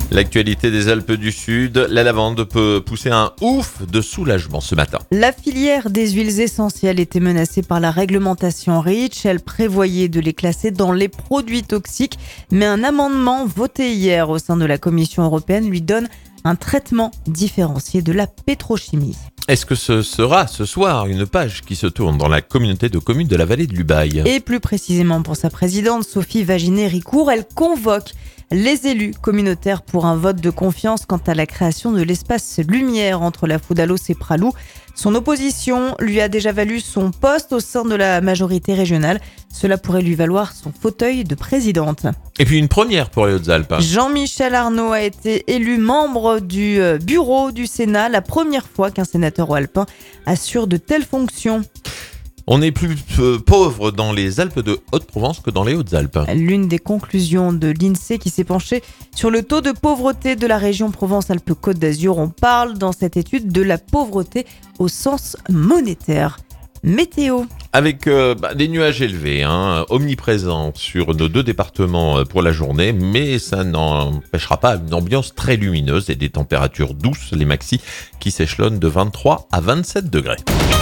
L'actualité des Alpes du Sud, la lavande peut pousser un ouf de soulagement ce matin. La filière des huiles essentielles était menacée par la réglementation REACH. Elle prévoyait de les classer dans les produits toxiques. Mais un amendement voté hier au sein de la Commission européenne lui donne un traitement différencié de la pétrochimie. Est-ce que ce sera ce soir une page qui se tourne dans la communauté de communes de la vallée de l'Ubaye ? Et plus précisément pour sa présidente, Sophie Waginet-Ricourt, elle convoque les élus communautaires pour un vote de confiance quant à la création de l'espace lumière entre la Foudalos et Pralou. Son opposition lui a déjà valu son poste au sein de la majorité régionale. Cela pourrait lui valoir son fauteuil de présidente. Et puis une première pour les Hautes-Alpes. Jean-Michel Arnaud a été élu membre du bureau du Sénat, la première fois qu'un sénateur alpin assure de telles fonctions. On est plus pauvre dans les Alpes de Haute-Provence que dans les Hautes-Alpes. L'une des conclusions de l'INSEE qui s'est penchée sur le taux de pauvreté de la région Provence-Alpes-Côte d'Azur. On parle dans cette étude de la pauvreté au sens monétaire. Météo. Avec des nuages élevés, omniprésents sur nos deux départements pour la journée, mais ça n'empêchera pas une ambiance très lumineuse et des températures douces, les maxis qui s'échelonnent de 23 à 27 degrés.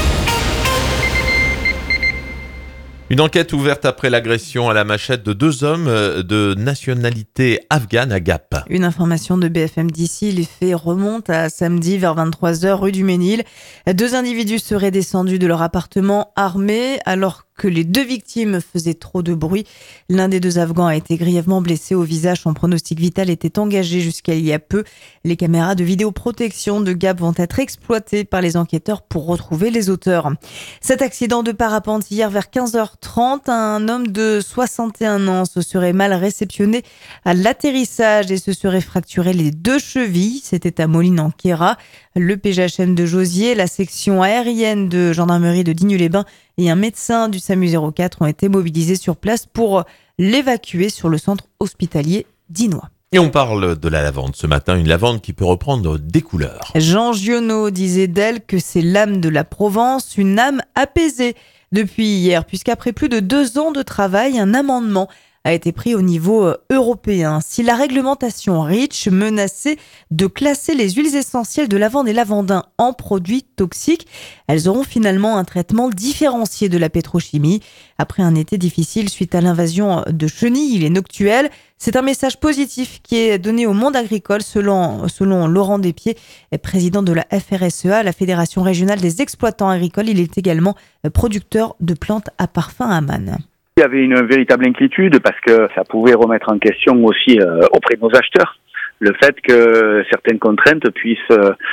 Une enquête ouverte après l'agression à la machette de deux hommes de nationalité afghane à Gap. Une information de BFM d'ici, les faits remontent à samedi vers 23h rue du Ménil. Deux individus seraient descendus de leur appartement armés alors que les deux victimes faisaient trop de bruit. L'un des deux Afghans a été grièvement blessé au visage. Son pronostic vital était engagé jusqu'à il y a peu. Les caméras de vidéoprotection de Gap vont être exploitées par les enquêteurs pour retrouver les auteurs. Cet accident de parapente hier vers 15h30, un homme de 61 ans se serait mal réceptionné à l'atterrissage et se serait fracturé les deux chevilles. C'était à Moline-en-Queyras. Le PGHM de Josier, la section aérienne de gendarmerie de Digne-les-Bains et un médecin du SAMU 04 ont été mobilisés sur place pour l'évacuer sur le centre hospitalier d'Innois. Et on parle de la lavande ce matin, une lavande qui peut reprendre des couleurs. Jean Giono disait d'elle que c'est l'âme de la Provence, une âme apaisée depuis hier, puisqu'après plus de 2 ans de travail, un amendement a été pris au niveau européen. Si la réglementation REACH menaçait de classer les huiles essentielles de lavande et lavandin en produits toxiques, elles auront finalement un traitement différencié de la pétrochimie. Après un été difficile suite à l'invasion de chenilles, les noctuelles, c'est un message positif qui est donné au monde agricole selon Laurent Despiers, président de la FRSEA, la Fédération régionale des exploitants agricoles. Il est également producteur de plantes à parfum à manne. Il y avait une véritable inquiétude parce que ça pouvait remettre en question aussi auprès de nos acheteurs le fait que certaines contraintes puissent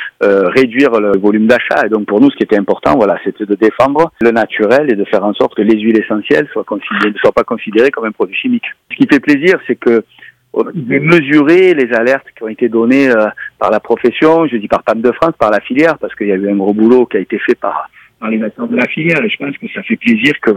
réduire le volume d'achat. Et donc pour nous, ce qui était important, c'était de défendre le naturel et de faire en sorte que les huiles essentielles ne soient pas considérées comme un produit chimique. Ce qui fait plaisir, c'est que de mesurer les alertes qui ont été données par la profession, je dis par PAM de France, par la filière, parce qu'il y a eu un gros boulot qui a été fait par les acteurs de la filière. Et je pense que ça fait plaisir que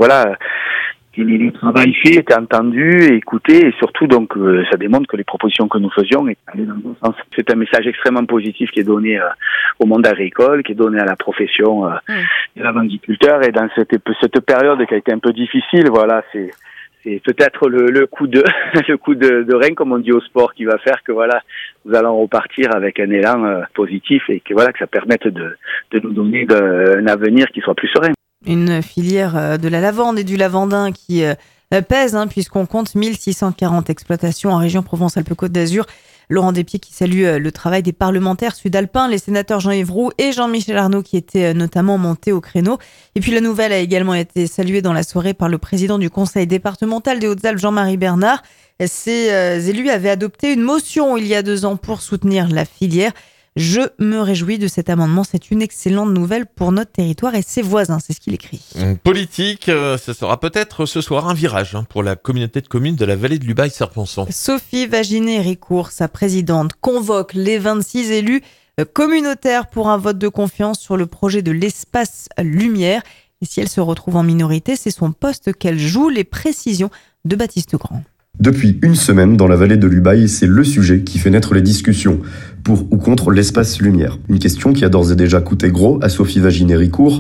le travail fait était entendu et écouté, et surtout ça démontre que les propositions que nous faisions allaient dans le bon sens. C'est un message extrêmement positif qui est donné au monde agricole, qui est donné à la profession de l'aviculteur, et dans cette période qui a été un peu difficile, c'est peut-être le coup de rein, comme on dit au sport, qui va faire que nous allons repartir avec un élan positif et que ça permette de nous donner un avenir qui soit plus serein. Une filière de la lavande et du lavandin qui pèse, puisqu'on compte 1640 exploitations en région Provence-Alpes-Côte d'Azur. Laurent Despiers qui salue le travail des parlementaires sud-alpins, les sénateurs Jean-Yves Roux et Jean-Michel Arnaud qui étaient notamment montés au créneau. Et puis la nouvelle a également été saluée dans la soirée par le président du conseil départemental des Hautes-Alpes, Jean-Marie Bernard. Ces élus avaient adopté une motion il y a 2 ans pour soutenir la filière. Je me réjouis de cet amendement. C'est une excellente nouvelle pour notre territoire et ses voisins. C'est ce qu'il écrit. Politique, ce sera peut-être ce soir un virage pour la communauté de communes de la vallée de l'Ubaye-Serponçon. Sophie Waginet-Ricourt, sa présidente, convoque les 26 élus communautaires pour un vote de confiance sur le projet de l'espace lumière. Et si elle se retrouve en minorité, c'est son poste qu'elle joue. Les précisions de Baptiste Grand. Depuis une semaine, dans la vallée de l'Ubaye, c'est le sujet qui fait naître les discussions. Pour ou contre l'espace lumière. Une question qui a d'ores et déjà coûté gros à Sophie Waginet-Ricourt.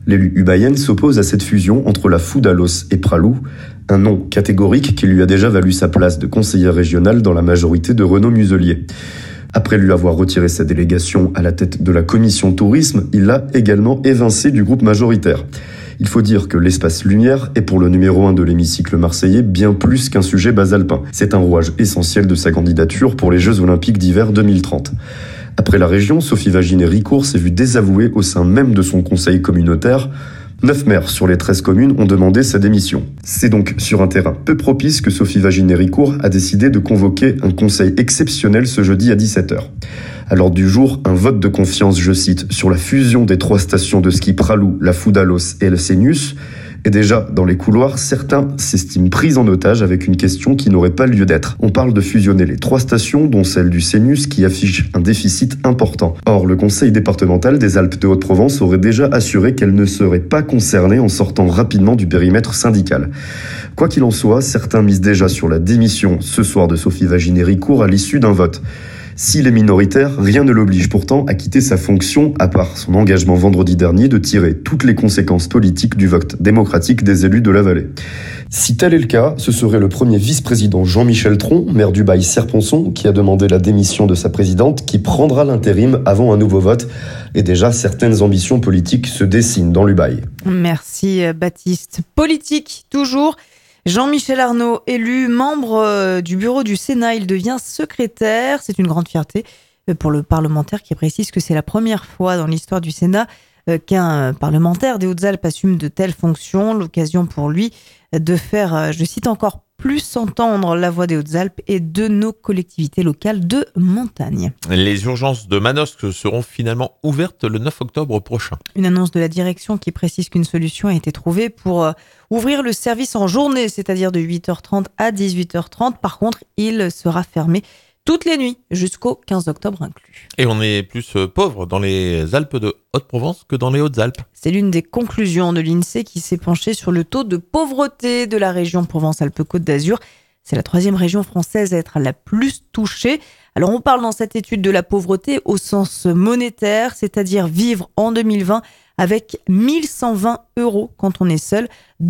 L'élu ubaïenne s'oppose à cette fusion entre la Foudalos et Pralou, un nom catégorique qui lui a déjà valu sa place de conseiller régional dans la majorité de Renaud Muselier. Après lui avoir retiré sa délégation à la tête de la commission tourisme, il l'a également évincé du groupe majoritaire. Il faut dire que l'espace lumière est pour le numéro 1 de l'hémicycle marseillais bien plus qu'un sujet basalpin. C'est un rouage essentiel de sa candidature pour les Jeux Olympiques d'hiver 2030. Après la région, Sophie Waginet-Ricourt s'est vue désavouée au sein même de son conseil communautaire. 9 maires sur les 13 communes ont demandé sa démission. C'est donc sur un terrain peu propice que Sophie Waginet-Ricourt a décidé de convoquer un conseil exceptionnel ce jeudi à 17h. À l'ordre du jour, un vote de confiance, je cite, sur la fusion des 3 stations de ski Pralou, la Foudalos et le Sénus. Et déjà, dans les couloirs, certains s'estiment pris en otage avec une question qui n'aurait pas lieu d'être. On parle de fusionner les 3 stations, dont celle du Sénus, qui affiche un déficit important. Or, le conseil départemental des Alpes de Haute-Provence aurait déjà assuré qu'elle ne serait pas concernée en sortant rapidement du périmètre syndical. Quoi qu'il en soit, certains misent déjà sur la démission ce soir de Sophie Waginet-Ricourt à l'issue d'un vote. S'il est minoritaire, rien ne l'oblige pourtant à quitter sa fonction, à part son engagement vendredi dernier de tirer toutes les conséquences politiques du vote démocratique des élus de la vallée. Si tel est le cas, ce serait le premier vice-président Jean-Michel Tron, maire du Bail-Serponçon, qui a demandé la démission de sa présidente, qui prendra l'intérim avant un nouveau vote. Et déjà, certaines ambitions politiques se dessinent dans l'Ubaye. Merci Baptiste. Politique, toujours. Jean-Michel Arnaud, élu membre du bureau du Sénat, il devient secrétaire. C'est une grande fierté pour le parlementaire qui précise que c'est la première fois dans l'histoire du Sénat qu'un parlementaire des Hautes-Alpes assume de telles fonctions. L'occasion pour lui de faire, je cite, encore plus entendre la voix des Hautes-Alpes et de nos collectivités locales de montagne. Les urgences de Manosque seront finalement ouvertes le 9 octobre prochain. Une annonce de la direction qui précise qu'une solution a été trouvée pour ouvrir le service en journée, c'est-à-dire de 8h30 à 18h30. Par contre, il sera fermé toutes les nuits jusqu'au 15 octobre inclus. Et on est plus pauvre dans les Alpes de Haute-Provence que dans les Hautes-Alpes. C'est l'une des conclusions de l'INSEE qui s'est penchée sur le taux de pauvreté de la région Provence-Alpes-Côte d'Azur. C'est la 3e région française à être la plus touchée. Alors on parle dans cette étude de la pauvreté au sens monétaire, c'est-à-dire vivre en 2020 avec 1120 € quand on est seul,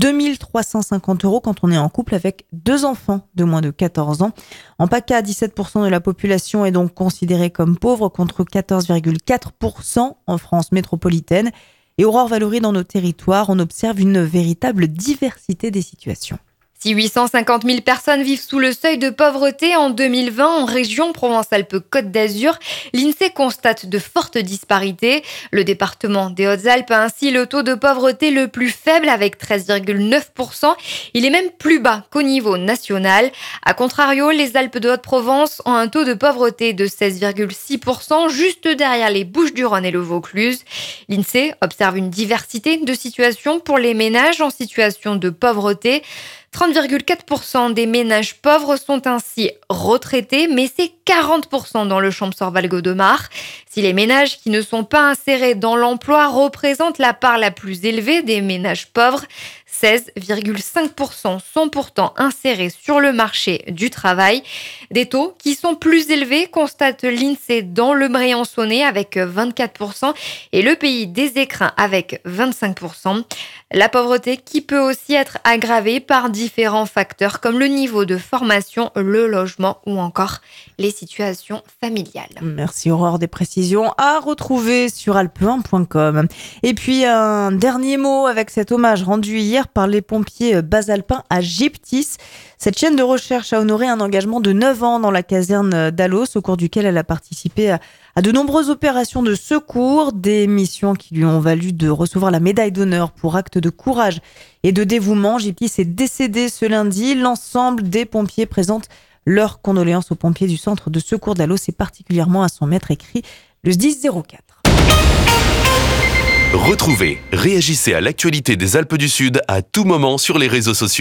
2350 € quand on est en couple avec 2 enfants de moins de 14 ans. En PACA, 17% de la population est donc considérée comme pauvre contre 14,4% en France métropolitaine. Et Aurore Valory, dans nos territoires, on observe une véritable diversité des situations. Si 850 000 personnes vivent sous le seuil de pauvreté en 2020 en région Provence-Alpes-Côte d'Azur, l'INSEE constate de fortes disparités. Le département des Hautes-Alpes a ainsi le taux de pauvreté le plus faible avec 13,9%. Il est même plus bas qu'au niveau national. A contrario, les Alpes de Haute-Provence ont un taux de pauvreté de 16,6%, juste derrière les Bouches-du-Rhône et le Vaucluse. L'INSEE observe une diversité de situations pour les ménages en situation de pauvreté. 30,4% des ménages pauvres sont ainsi retraités, mais c'est 40% dans le Champsaur-Val-Gaudemar. Si les ménages qui ne sont pas insérés dans l'emploi représentent la part la plus élevée des ménages pauvres, 16,5% sont pourtant insérés sur le marché du travail. Des taux qui sont plus élevés, constate l'INSEE dans le Briançonnais avec 24% et le Pays des Écrins avec 25%. La pauvreté qui peut aussi être aggravée par différents facteurs comme le niveau de formation, le logement ou encore les situations familiales. Merci Aurore, des précisions à retrouver sur alpe1.com. Et puis un dernier mot avec cet hommage rendu hier par les pompiers basalpins à Gyptis. Cette chaîne de recherche a honoré un engagement de 9 ans dans la caserne d'Alos, au cours duquel elle a participé à de nombreuses opérations de secours, des missions qui lui ont valu de recevoir la médaille d'honneur pour acte de courage et de dévouement. Gyptis est décédé ce lundi. L'ensemble des pompiers présentent leurs condoléances aux pompiers du centre de secours d'Alos et particulièrement à son maître, écrit le 10-04. Retrouvez, réagissez à l'actualité des Alpes du Sud à tout moment sur les réseaux sociaux.